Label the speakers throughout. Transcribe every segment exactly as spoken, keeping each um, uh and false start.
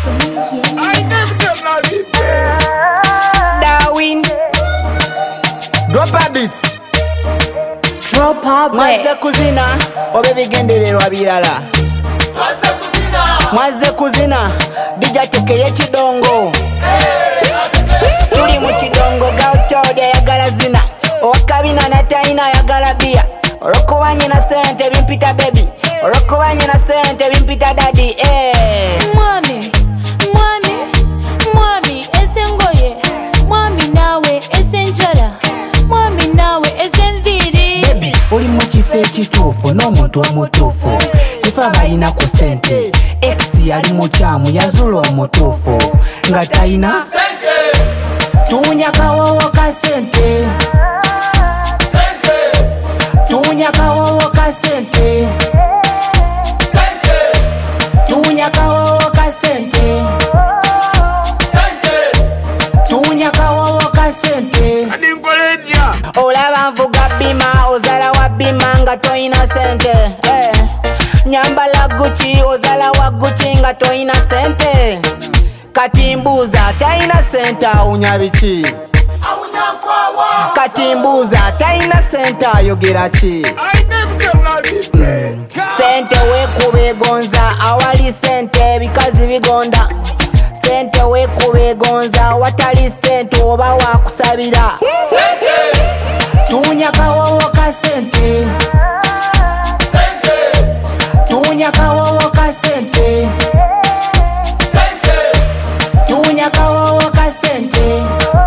Speaker 1: I never get married.
Speaker 2: Darwin, drop a bit.
Speaker 3: Drop a bit.
Speaker 2: Mwaze kuzina, obebi gendererwa birala.
Speaker 1: Mwaze kuzina,
Speaker 2: Mwaze kuzina, dija tekeye kidongo. Tuli mu kidongo gauchode yagala zina. Owakabina na taina yagala bia. Orokubanye na sente bimpita baby. Orokubanye na sente bimpita daddy. Eh.
Speaker 3: Mwami, mwami, mwami esengoye. Mwami nawe esenjala. Mwami nawe esenviri.
Speaker 2: Baby, oli mu kifo ekituufu n'omuntu omutuufu. Ifa balina ku sente. Ex yali mukyamu yazula omutuufu. Nga talina
Speaker 1: sente.
Speaker 2: Tuunya kawowo ka sente.
Speaker 1: Sente.
Speaker 2: Tuunya kawowo ka sente.
Speaker 1: Sente.
Speaker 2: Tuunya kawowo ka sente.
Speaker 1: Sente.
Speaker 2: Tuunya kawowo ka sente.
Speaker 1: Adi nkoledya.
Speaker 2: Olaba nvuga bima, ozala wa bima nga toyina sente. Eh. Nyambala Gucci, ozala wa Gucci nga toyina sente. Kati mbuuza tayina sente awunya biki?
Speaker 1: Awunya nkwawa.
Speaker 2: Kati mbuuza tayina sente ayogera ki?
Speaker 1: I never get married.
Speaker 2: Sente weekuba egonza awali sente bikazi bigonda. Sente weekuba egonza watali sente oba wakusabira.
Speaker 1: Sente.
Speaker 2: Tuunya kawowo ka sente.
Speaker 1: Sente.
Speaker 2: Tuunya kawowo ka sente.
Speaker 1: Sente.
Speaker 2: Tuunya kawowo ka sente.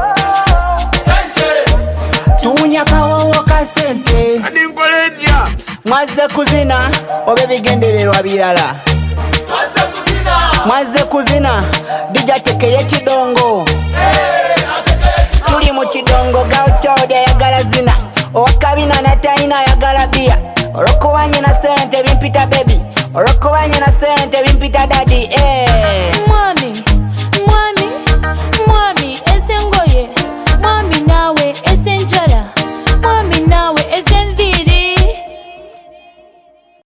Speaker 1: Sente.
Speaker 2: Tuunya kawowo ka sente.
Speaker 1: Adi nkoledya.
Speaker 2: Mwaze kuzina oba ebigendererwa birala.
Speaker 1: Mwaze kuzina.
Speaker 2: Mwaze kuzina dija tekeye kidongo. Tuli mu kidongo gauchode yagala zina. Owakabina na taina yagala bia. Orokubanye na sente bimpita baby. Orokubanye na sente bimpita daddy. Eh.